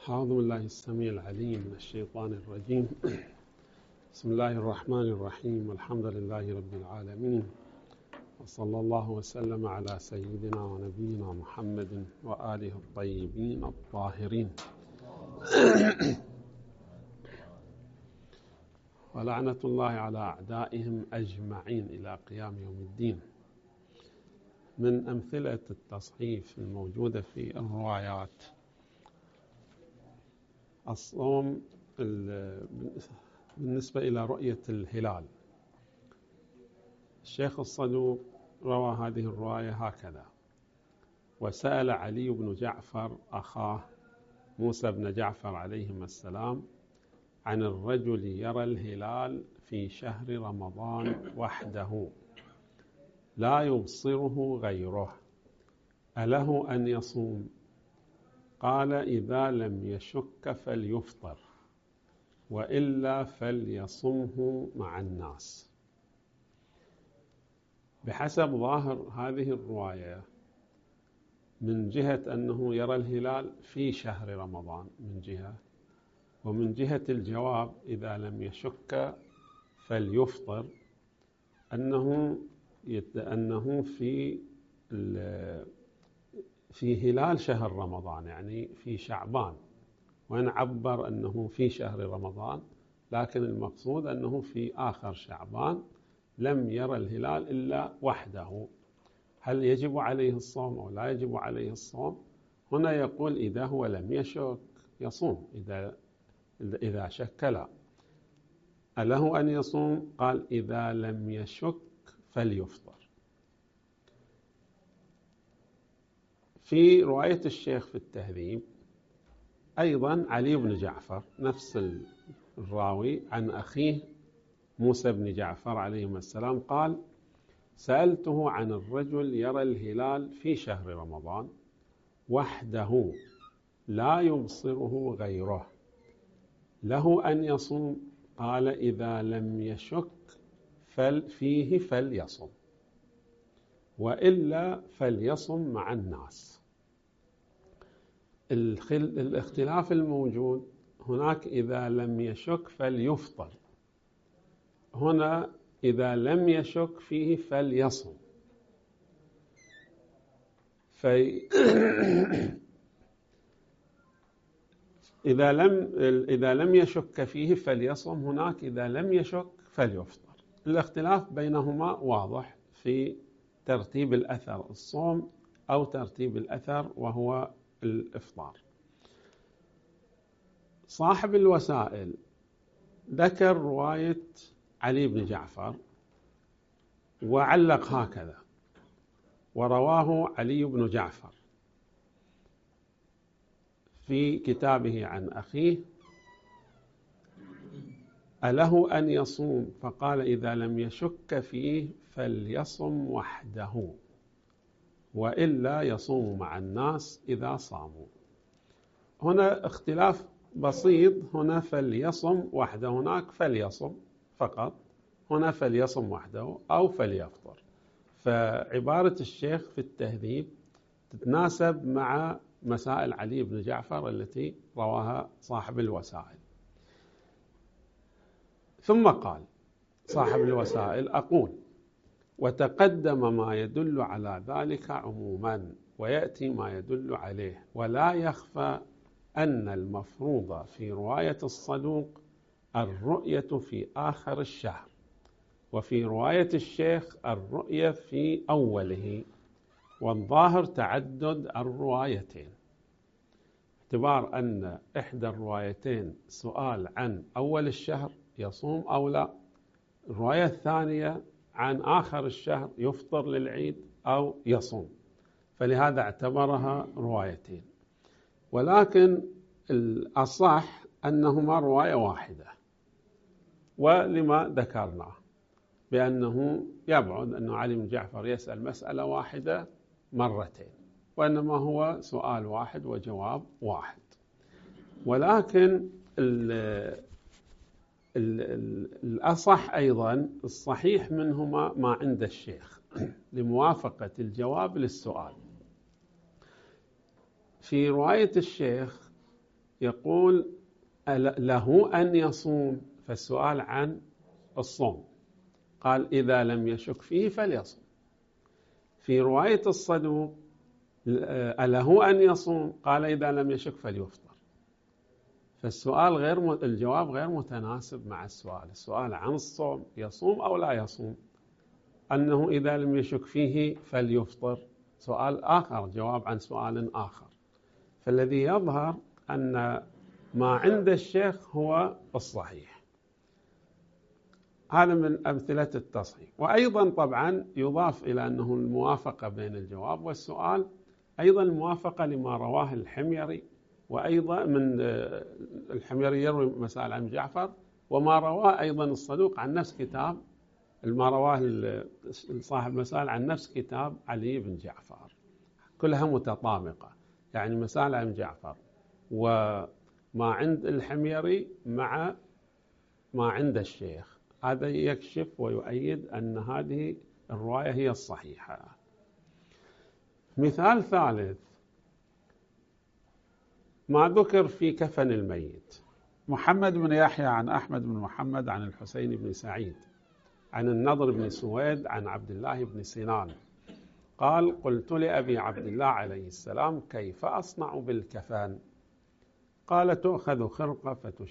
أعوذ بالله السميع العليم من الشيطان الرجيم. بسم الله الرحمن الرحيم، والحمد لله رب العالمين، وصلى الله وسلم على سيدنا ونبينا محمد وآله الطيبين الطاهرين، ولعنة الله على أعدائهم أجمعين إلى قيام يوم الدين. من أمثلة التصحيف الموجودة في الروايات الصوم بالنسبة إلى رؤية الهلال. الشيخ الصدوق روى هذه الرواية هكذا: وسأل علي بن جعفر أخاه موسى بن جعفر عليهما السلام عن الرجل يرى الهلال في شهر رمضان وحده لا يبصره غيره، أله أن يصوم؟ قال: إذا لم يشك فليفطر، وإلا فليصمه مع الناس. بحسب ظاهر هذه الرواية، من جهة أنه يرى الهلال في شهر رمضان من جهة، ومن جهة الجواب إذا لم يشك فليفطر، أنه في هلال شهر رمضان، يعني في شعبان، وإن عبر أنه في شهر رمضان لكن المقصود أنه في آخر شعبان لم يرى الهلال إلا وحده. هل يجب عليه الصوم أو لا يجب عليه الصوم؟ هنا يقول إذا هو لم يشك يصوم، إذا شك لا. أله أن يصوم؟ قال: إذا لم يشك فليفطر. في رواية الشيخ في التهذيب أيضا علي بن جعفر نفس الراوي عن أخيه موسى بن جعفر عليهما السلام قال: سألته عن الرجل يرى الهلال في شهر رمضان وحده لا يبصره غيره، له أن يصوم؟ قال: إذا لم يشك فيه فليصم، وإلا فليصم مع الناس. الاختلاف الموجود هناك إذا لم يشك فليفطر، هنا إذا لم يشك فيه فليصم. إذا لم يشك فيه فليصم، هناك إذا لم يشك فليفطر. الاختلاف بينهما واضح في ترتيب الأثر، الصوم أو ترتيب الأثر وهو الإفطار. صاحب الوسائل ذكر رواية علي بن جعفر وعلق هكذا: ورواه علي بن جعفر في كتابه عن أخيه أله أن يصوم؟ فقال: إذا لم يشك فيه فليصم وحده، وإلا يصوم مع الناس إذا صاموا. هنا اختلاف بسيط، هنا فليصم وحده، هناك فليصم فقط، هنا فليصم وحده أو فليفطر. فعبارة الشيخ في التهذيب تتناسب مع مسائل علي بن جعفر التي رواها صاحب الوسائل. ثم قال صاحب الوسائل: أقول وتقدم ما يدل على ذلك عموما، ويأتي ما يدل عليه، ولا يخفى أن المفروض في رواية الصدوق الرؤية في آخر الشهر، وفي رواية الشيخ الرؤية في أوله، والظاهر تعدد الروايتين، اعتبار أن إحدى الروايتين سؤال عن أول الشهر يصوم أو لا، الرواية الثانية عن آخر الشهر يفطر للعيد أو يصوم، فلهذا اعتبرها روايتين. ولكن الأصح أنهما رواية واحدة، ولما ذكرناه بأنه يبعد أن علي بن جعفر يسأل مسألة واحدة مرتين، وإنما هو سؤال واحد وجواب واحد. ولكن الأصح أيضا الصحيح منهما ما عند الشيخ لموافقة الجواب للسؤال. في رواية الشيخ يقول له أن يصوم، فالسؤال عن الصوم، قال إذا لم يشك فيه فليصوم. في رواية الصدوق له أن يصوم، قال إذا لم يشك فليفطر. فالسؤال الجواب غير متناسب مع السؤال عن الصوم يصوم أو لا يصوم، أنه إذا لم يشك فيه فليفطر سؤال آخر، جواب عن سؤال آخر. فالذي يظهر أن ما عند الشيخ هو الصحيح. هذا من أمثلة التصحيح. وأيضا طبعا يضاف إلى أنه الموافقة بين الجواب والسؤال، أيضا الموافقة لما رواه الحميري، وأيضا من الحميري يروي مسائل عن جعفر، وما رواه أيضا الصدوق عن نفس كتاب، ما رواه صاحب مسائل عن نفس كتاب علي بن جعفر، كلها متطابقة. يعني مسائل عن جعفر وما عند الحميري مع ما عند الشيخ، هذا يكشف ويؤيد أن هذه الرواية هي الصحيحة. مثال ثالث ما ذكر في كفن الميت. محمد بن يحيى عن أحمد بن محمد عن الحسين بن سعيد عن النضر بن سويد عن عبد الله بن سنان قال قلت لأبي عبد الله عليه السلام كيف أصنع بالكفن؟ قال تؤخذ خرقة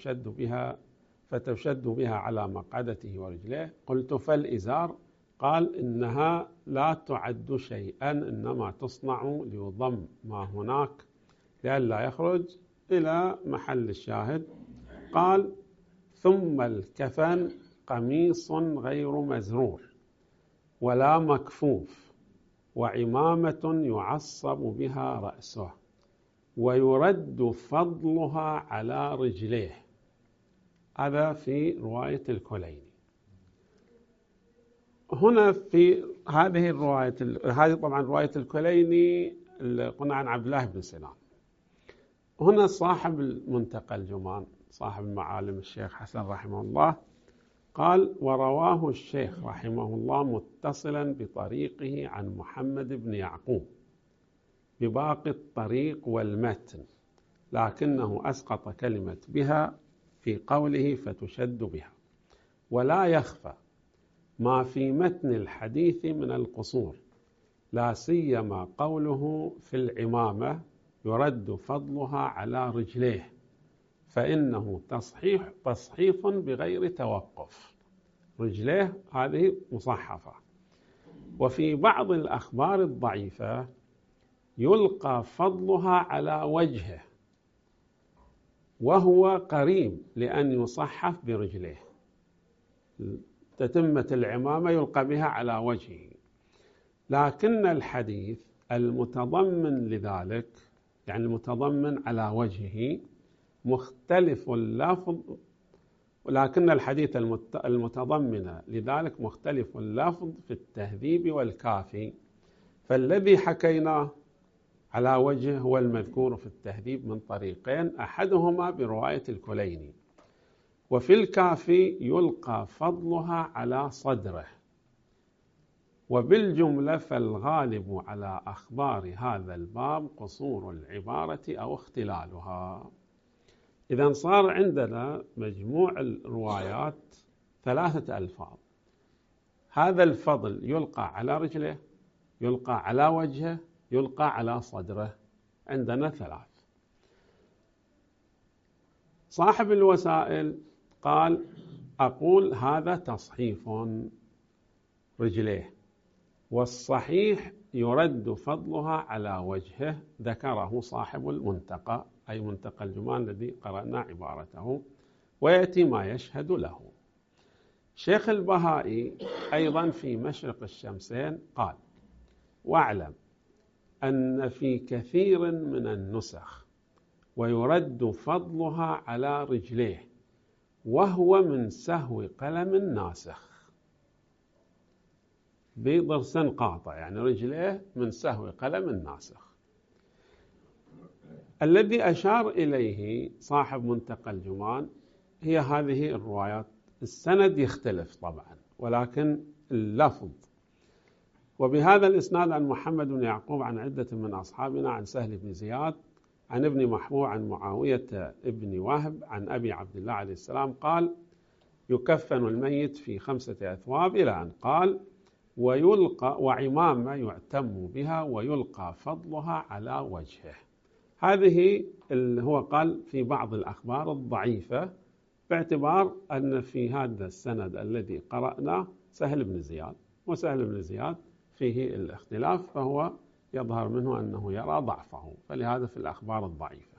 فتشد بها على مقعدته ورجليه. قلت فالإزار؟ قال إنها لا تعد شيئا، إنما تصنع ليضم ما هناك لئلا يخرج إلى محل الشاهد. قال ثم الكفن قميص غير مزرور ولا مكفوف وعمامة يعصب بها رأسه ويرد فضلها على رجليه. هذا في رواية الكليني. هنا في هذه الرواية، هذه طبعا رواية الكليني قلنا عن عبد الله بن سنان. هنا صاحب المنتقى الجمان صاحب المعالم الشيخ حسن رحمه الله قال ورواه الشيخ رحمه الله متصلا بطريقه عن محمد بن يعقوب بباقي الطريق والمتن، لكنه أسقط كلمة بها في قوله فتشد بها. ولا يخفى ما في متن الحديث من القصور، لا سيما قوله في العمامة يرد فضلها على رجليه، فإنه تصحيف بغير توقف، رجليه هذه مصحفة. وفي بعض الأخبار الضعيفة يلقى فضلها على وجهه، وهو قريب لأن يصحف برجليه، تتمة العمامة يلقى بها على وجهه. لكن الحديث المتضمن لذلك، يعني المتضمن على وجهه، مختلف اللفظ، ولكن الحديث المتضمن لذلك مختلف اللفظ في التهذيب والكافي، فالذي حكيناه على وجه هو المذكور في التهذيب من طريقين، أحدهما برواية الكليني، وفي الكافي يلقى فضلها على صدره. وبالجملة فالغالب على أخبار هذا الباب قصور العبارة أو اختلالها. إذن صار عندنا مجموع الروايات 3 ألفاظ. هذا الفضل يلقى على رجله، يلقى على وجهه، يلقى على صدره، عندنا 3. صاحب الوسائل قال أقول هذا تصحيف رجليه، والصحيح يرد فضلها على وجهه، ذكره صاحب المنتقى، أي منتقى الجمان الذي قرأنا عبارته، ويأتي ما يشهد له. شيخ البهائي أيضا في مشرق الشمسين قال واعلم أن في كثير من النسخ ويرد فضلها على رجليه، وهو من سهو قلم الناسخ، بضرس قاطع، يعني رجليه من سهو قلم الناسخ. الذي أشار إليه صاحب منتقى الجمان هي هذه الروايات، السند يختلف طبعا ولكن اللفظ. وبهذا الإسناد عن محمد بن يعقوب عن عدة من أصحابنا عن سهل بن زياد عن ابن محبوب عن معاوية ابن وهب عن أبي عبد الله عليه السلام قال: يكفن الميت في 5 أثواب، إلى أن قال: ويلقى وعمامة يعتم بها ويلقى فضلها على وجهه. هذه اللي هو قال في بعض الأخبار الضعيفة، باعتبار أن في هذا السند الذي قرأناه سهل بن زياد، وسهل بن زياد فيه الاختلاف، فهو يظهر منه أنه يرى ضعفه، فلهذا في الأخبار الضعيفة.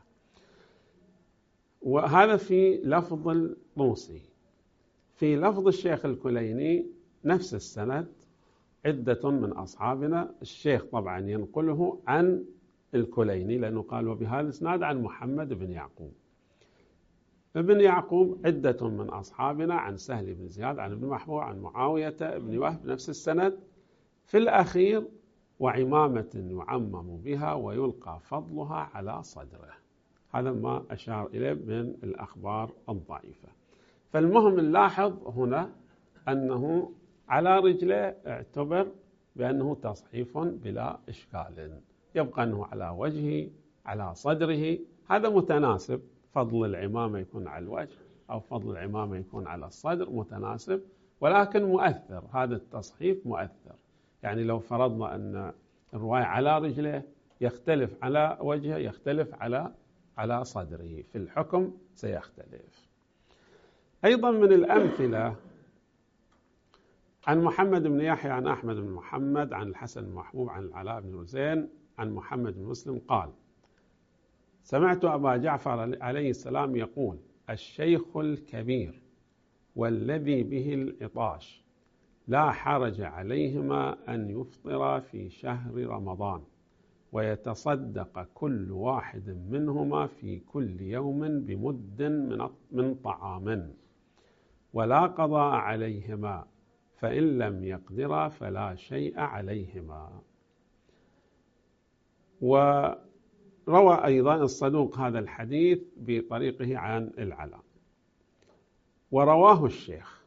وهذا في لفظ الطوسي. في لفظ الشيخ الكليني نفس السند، عدة من أصحابنا، الشيخ طبعا ينقله عن الكليني لأنه قال: وبهذا الإسناد عن محمد بن يعقوب. ابن يعقوب عدة من أصحابنا عن سهل بن زياد عن ابن محبوب عن معاوية ابن وهب نفس السند. في الأخير: وعمامة يعمم بها ويلقى فضلها على صدره. هذا ما أشار إليه من الأخبار الضعيفة. فالمهم نلاحظ هنا أنه على رجله اعتبر بأنه تصحيف بلا إشكال، يبقى أنه على وجهه على صدره، هذا متناسب. فضل العمامة يكون على الوجه أو فضل العمامة يكون على الصدر، متناسب، ولكن مؤثر. هذا التصحيف مؤثر، يعني لو فرضنا أن الرواية على رجله يختلف على وجهه، يختلف على صدره، في الحكم سيختلف. أيضا من الأمثلة عن محمد بن يحيى عن أحمد بن محمد عن الحسن بن محبوب عن العلاء بن رزين عن محمد بن مسلم قال: سمعت أبا جعفر عليه السلام يقول: الشيخ الكبير والذي به العطاش لا حرج عليهما أن يفطر في شهر رمضان، ويتصدق كل واحد منهما في كل يوم بمد من طعام، ولا قضاء عليهما، فإن لم يقدرا فلا شيء عليهما. وروى أيضا الصدوق هذا الحديث بطريقه عن العلاء، ورواه الشيخ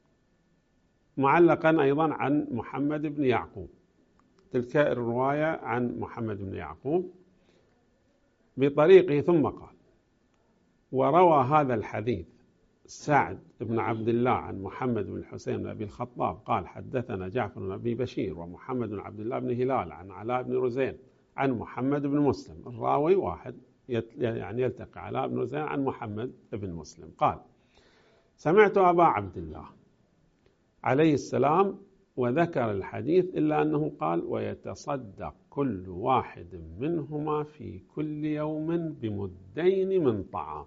معلقا أيضا عن محمد بن يعقوب، تلك الرواية عن محمد بن يعقوب بطريقه، ثم قال: وروى هذا الحديث سعد بن عبد الله عن محمد بن الحسين بن أبي الخطاب قال: حدثنا جعفر بن أبي بشير ومحمد بن عبد الله بن هلال عن علاء بن رزين عن محمد بن مسلم. الراوي واحد، يعني يلتقي علاء بن رزين عن محمد بن مسلم. قال: سمعت أبا عبد الله عليه السلام، وذكر الحديث إلا أنه قال: ويتصدق كل واحد منهما في كل يوم بمدين من طعام.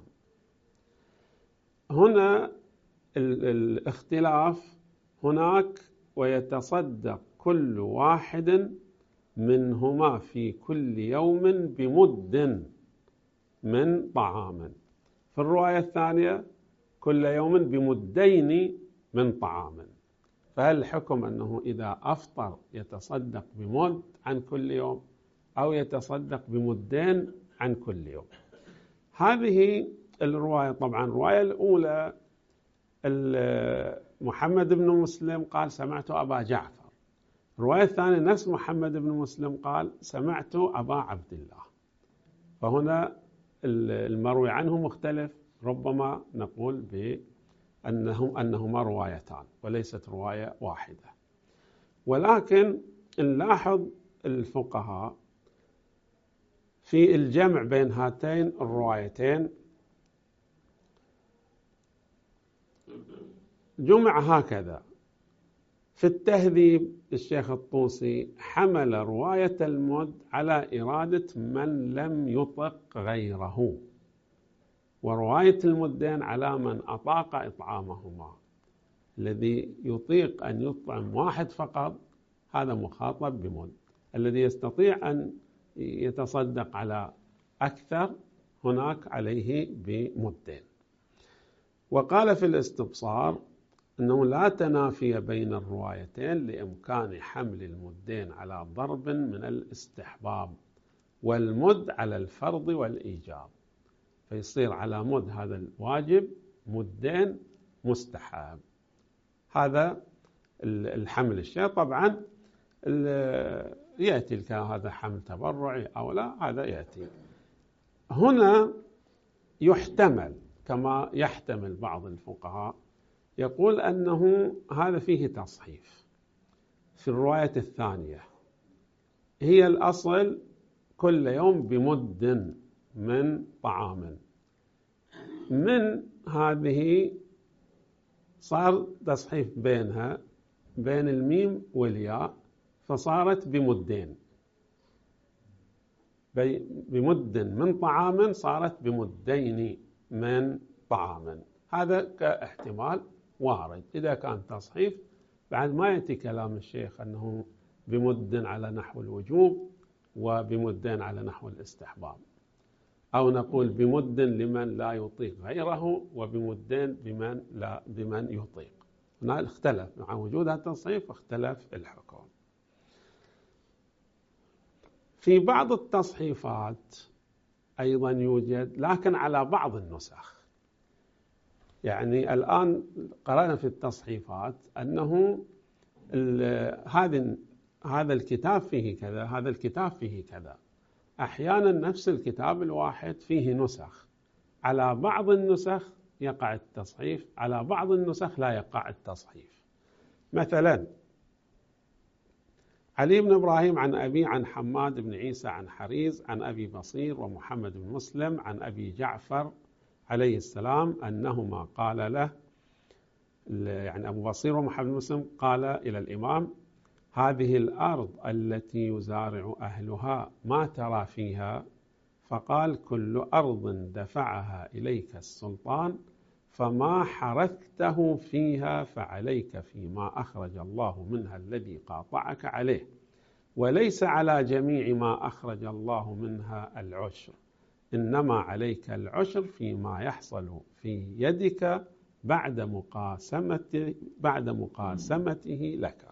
هنا الاختلاف هناك: ويتصدق كل واحد منهما في كل يوم بمد من طعام. في الرواية الثانية: كل يوم بمدين من طعام. فهل الحكم أنه إذا أفطر يتصدق بمد عن كل يوم، أو يتصدق بمدين عن كل يوم؟ هذه الرواية طبعا الرواية الأولى محمد بن مسلم قال: سمعت أبا جعفر. الرواية الثانية نفس محمد بن مسلم قال: سمعت أبا عبد الله. فهنا المروي عنه مختلف، ربما نقول أنهما روايتان وليست رواية واحدة. ولكن نلاحظ الفقهاء في الجمع بين هاتين الروايتين، جمع هكذا. في التهذيب الشيخ الطوسي حمل رواية المد على إرادة من لم يطق غيره، ورواية المدين على من أطاق إطعامهما. الذي يطيق أن يطعم واحد فقط هذا مخاطب بمد، الذي يستطيع أن يتصدق على أكثر هناك عليه بمدين. وقال في الاستبصار أنه لا تنافي بين الروايتين لإمكان حمل المدين على ضرب من الاستحباب، والمد على الفرض والإيجاب، فيصير على مد هذا الواجب، مدين مستحب. هذا الحمل الشيء. طبعا يأتي هذا حمل تبرعي أو لا، هذا يأتي. هنا يحتمل كما يحتمل بعض الفقهاء يقول أنه هذا فيه تصحيف في الرواية الثانية، هي الأصل كل يوم بمد من طعام، من هذه صار تصحيف بينها بين الميم والياء فصارت بمدين، بمد من طعام صارت بمدين من طعام. هذا كاحتمال وارد إذا كان تصحيف، بعد ما يأتي كلام الشيخ أنه بمد على نحو الوجوب وبمدين على نحو الاستحباب، أو نقول بمد لمن لا يطيق غيره وبمدين بمن يطيق. هنا اختلف مع وجود التصحيف، اختلف الحكم. في بعض التصحيفات أيضا يوجد، لكن على بعض النسخ. يعني الآن قرأنا في التصحيفات أنه هذا الكتاب فيه كذا، هذا الكتاب فيه كذا. أحيانا نفس الكتاب الواحد فيه نسخ، على بعض النسخ يقع التصحيف، على بعض النسخ لا يقع التصحيف. مثلا علي بن إبراهيم عن أبي عن حماد بن عيسى عن حريز عن أبي بصير ومحمد بن مسلم عن أبي جعفر عليه السلام أنهما قال له، يعني أبو بصير ومحمد بن مسلم قال إلى الإمام: هذه الأرض التي يزارع أهلها ما ترى فيها؟ فقال: كل أرض دفعها إليك السلطان، فما حرثته فيها فعليك فيما أخرج الله منها الذي قاطعك عليه، وليس على جميع ما أخرج الله منها العشر، إنما عليك العشر فيما يحصل في يدك بعد مقاسمته لك.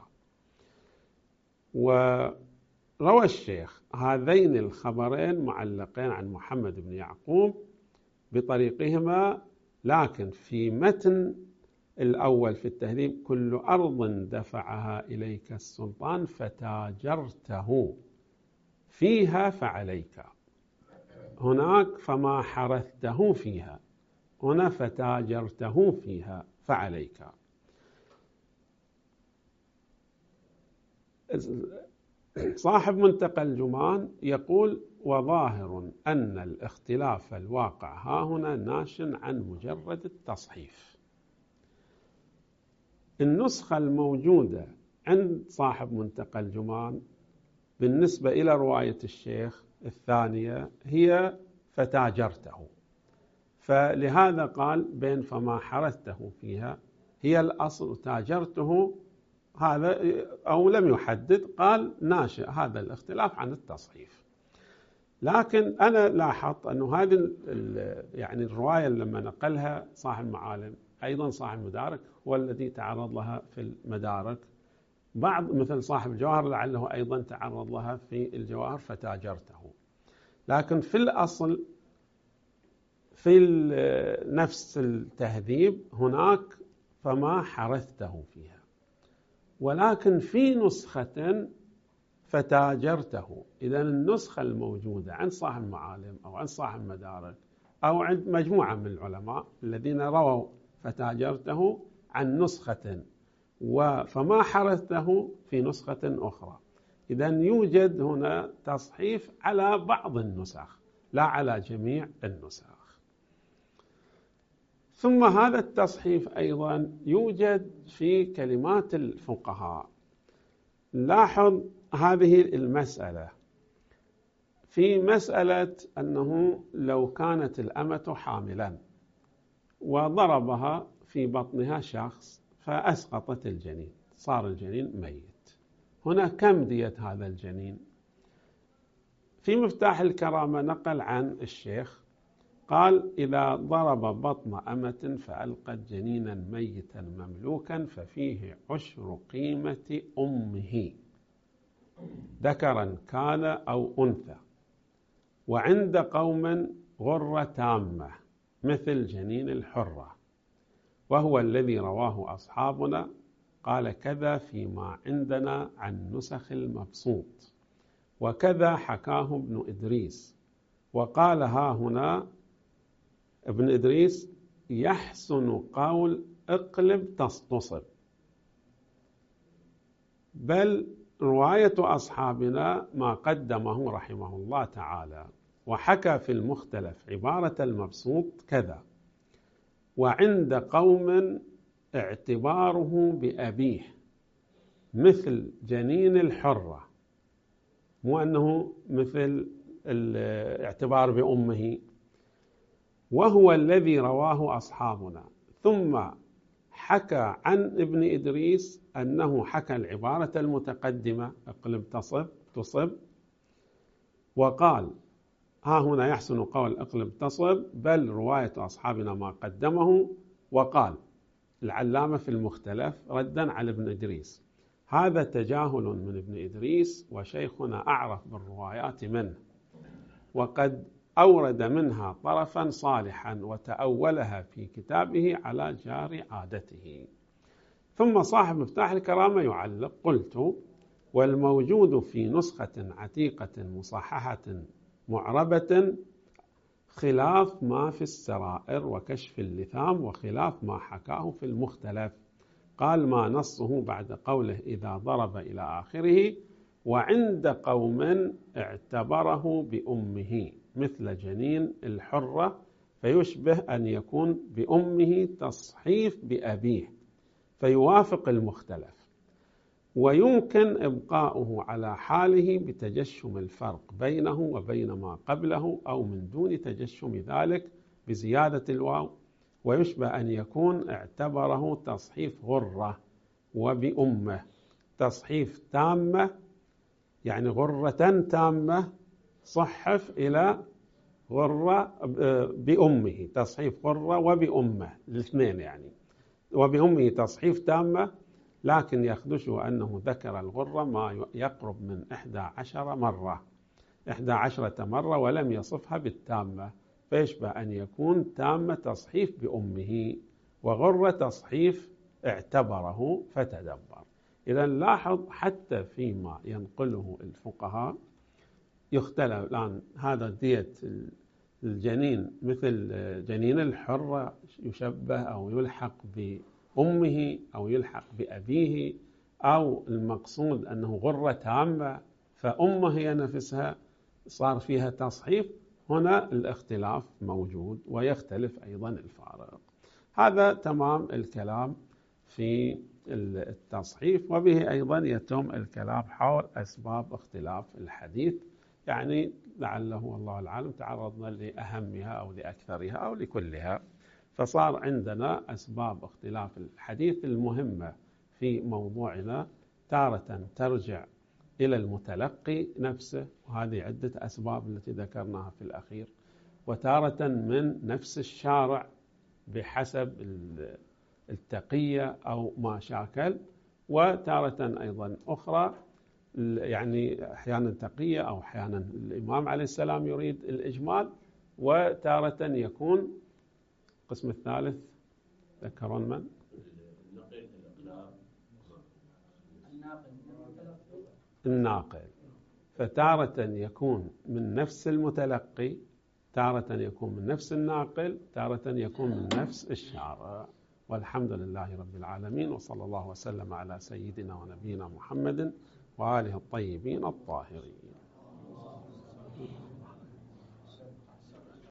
وروى الشيخ هذين الخبرين معلقين عن محمد بن يعقوب بطريقهما، لكن في متن الأول في التهذيب: كل أرض دفعها إليك السلطان فتاجرته فيها فعليك. هناك فما حرثته فيها، هنا فتاجرته فيها فعليك. صاحب منتقى الجمان يقول: وظاهر أن الاختلاف الواقع ها هنا ناش عن مجرد التصحيف. النسخة الموجودة عند صاحب منتقى الجمان بالنسبة إلى رواية الشيخ الثانية هي فتاجرته، فلهذا قال بين فما حرثته فيها هي الأصل، تاجرته هذا، أو لم يحدد، قال ناشئ هذا الاختلاف عن التصحيف. لكن أنا لاحظت أنه هذه يعني الرواية لما نقلها صاحب المعالم، أيضا صاحب المدارك هو الذي تعرض لها في المدارك، بعض مثل صاحب الجواهر لعله أيضا تعرض لها في الجواهر فتاجرته. لكن في الأصل في نفس التهذيب هناك فما حرثته فيها، ولكن في نسخة فتاجرته. إذن النسخة الموجودة عند صاحب المعالم أو عند صاحب المدارك أو عند مجموعة من العلماء الذين رووا فتاجرته عن نسخة، فما حرثته في نسخة أخرى. إذن يوجد هنا تصحيف على بعض النسخ لا على جميع النسخ. ثم هذا التصحيف أيضا يوجد في كلمات الفقهاء. لاحظ هذه المسألة في مسألة أنه لو كانت الأمة حاملا وضربها في بطنها شخص فأسقطت الجنين، صار الجنين ميت، هنا كم دية هذا الجنين؟ في مفتاح الكرامة نقل عن الشيخ قال: إذا ضرب بطن أمة فألقت جنينا ميتا مملوكا ففيه عشر قيمة أمه، ذكرا كان أو أنثى، وعند قوم غرة تامة مثل جنين الحرة، وهو الذي رواه أصحابنا. قال: كذا فيما عندنا عن نسخ المبسوط، وكذا حكاه ابن إدريس، وقال ها هنا ابن إدريس يحسن قول اقلب تصطصب، بل رواية أصحابنا ما قدمه رحمه الله تعالى، وحكى في المختلف عبارة المبسوط كذا: وعند قوم اعتباره بأبيه مثل جنين الحرة، مو أنه مثل الاعتبار بأمه، وهو الذي رواه أصحابنا. ثم حكى عن ابن إدريس أنه حكى العبارة المتقدمة اقلب تصب، وقال ها هنا يحسن قول اقلب تصب، بل رواية أصحابنا ما قدمه. وقال العلامة في المختلف ردا على ابن إدريس: هذا تجاهل من ابن إدريس، وشيخنا أعرف بالروايات منه، وقد أورد منها طرفا صالحا وتأولها في كتابه على جار عادته. ثم صاحب مفتاح الكرامة يعلق: قلت: والموجود في نسخة عتيقة مصححة معربة خلاف ما في السرائر وكشف اللثام، وخلاف ما حكاه في المختلف. قال: ما نصه بعد قوله إذا ضرب إلى آخره. وعند قوم اعتبره بأمه مثل جنين الحرة، فيشبه أن يكون بأمه تصحيف بأبيه، فيوافق المختلف، ويمكن إبقاؤه على حاله بتجشم الفرق بينه وبين ما قبله، أو من دون تجشم ذلك بزيادة الواو، ويشبه أن يكون اعتبره تصحيف غرة وبأمه تصحيف تامة، يعني غرة تامة صحف إلى غرة بأمه، تصحيف غرة وبأمه الاثنين يعني، وبأمه تصحيف تامة، لكن يخدشه أنه ذكر الغرة ما يقرب من 11 مرة 11 مرة ولم يصفها بالتامة، فيشبه أن يكون تامة تصحيف بأمه، وغرة تصحيف اعتبره فتدبر. إذا لاحظ حتى فيما ينقله الفقهاء يختلف. الآن هذا دية الجنين مثل جنين الحرة يشبه أو يلحق بأمه أو يلحق بأبيه، أو المقصود أنه غرة تامة فأمه هي نفسها صار فيها تصحيف. هنا الاختلاف موجود، ويختلف أيضا الفارق. هذا تمام الكلام في التصحيف، وبه أيضا يتم الكلام حول أسباب اختلاف الحديث، يعني لعله والله العالم تعرضنا لأهمها أو لأكثرها أو لكلها. فصار عندنا أسباب اختلاف الحديث المهمة في موضوعنا، تارة ترجع إلى المتلقي نفسه، وهذه عدة أسباب التي ذكرناها في الأخير، وتارة من نفس الشارع بحسب التقية أو ما شاكل، وتارة أيضا أخرى يعني أحيانا تقية أو أحيانا الإمام عليه السلام يريد الإجمال، وتارة يكون القسم الثالث ذكرون من؟ الناقل. فتارة يكون من نفس المتلقي، تارة يكون من نفس الناقل، تارة يكون من نفس الشارع. والحمد لله رب العالمين، وصلى الله وسلم على سيدنا ونبينا محمد وآله الطيبين الطاهرين.